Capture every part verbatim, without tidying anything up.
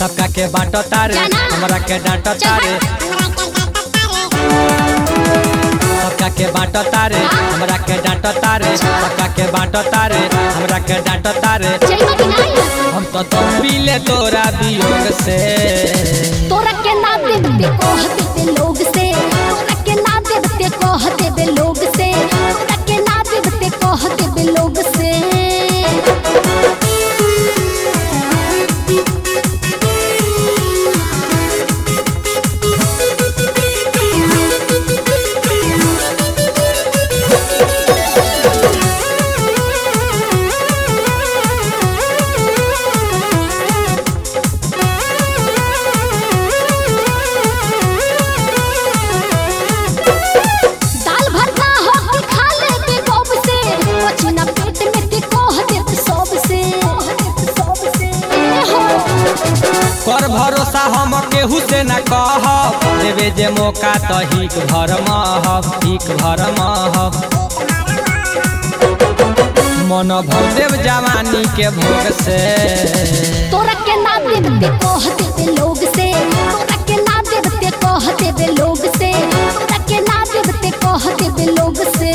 सबका के बाटो तारे हमरा के डांटो तारे सबका के बाटो तारे हमरा के डांटो तारे सबका के बाटो तारे हमरा के डांटो तारे हम तो तुम पीले तोरा वियोग से तोरा के ना देते कहते बे लोग से तोरा के ना देते कहते बे लोग से तोरा के ना देते कहते बे लोग से कर भरोसा हम केहू से न कह देवे जे मौका तो हिक भर महब हिक भर महब मन भदेव जवानी के भोग से तोरा के ना देते कहते बे लोग से तोरा के ना देते कहते बे लोग से तोरा के ना देते कहते बे लोग से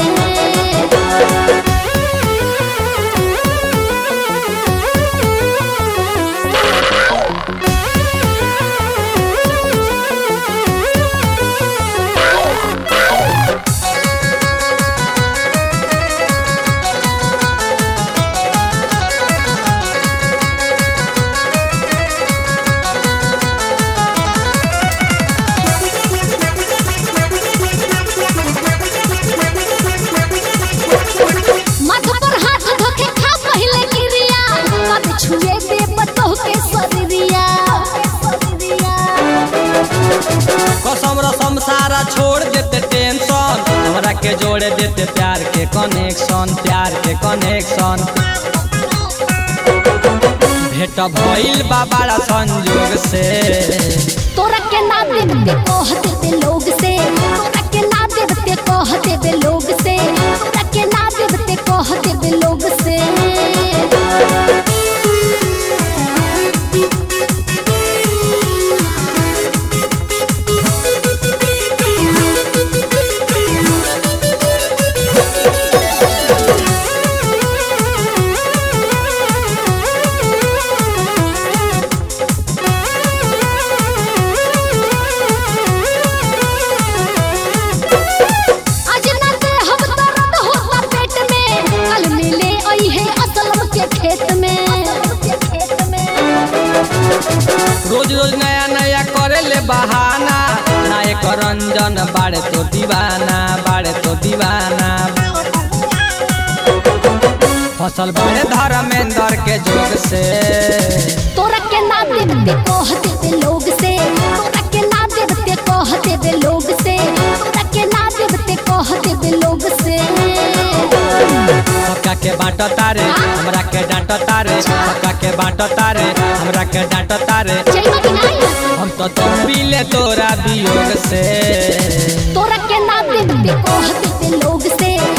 कसम रसम सारा छोड़ देते टेंशन हमरा के जोड़े देते प्यार के कनेक्शन प्यार के कनेक्शन भेट भइल बा बड़ा संजोग से तोरा के ना देते कहते बे लोग से तोरा के ना देते कहते बे लोग से तोरा के ना देते कहते बे लोग से रोज रोज नया नया करे ले बहाना ना एक रंजन बाड़े तो दीवाना बाड़े तो दीवाना फसल बाड़े धर्मेंद्र के जोग से तोरा के ना देते कहते बे लोग से तोरा के ना देते कहते बे लोग से तोरा के ना देते कहते बे लोग से सबका के बाटो तारे हमरा के डांटो तारे सबका के बाटो तारे हमरा के डांटो तारे हम तो तुम पीले तोरा वियोग से तोरा के ना देते कहते बे लोग से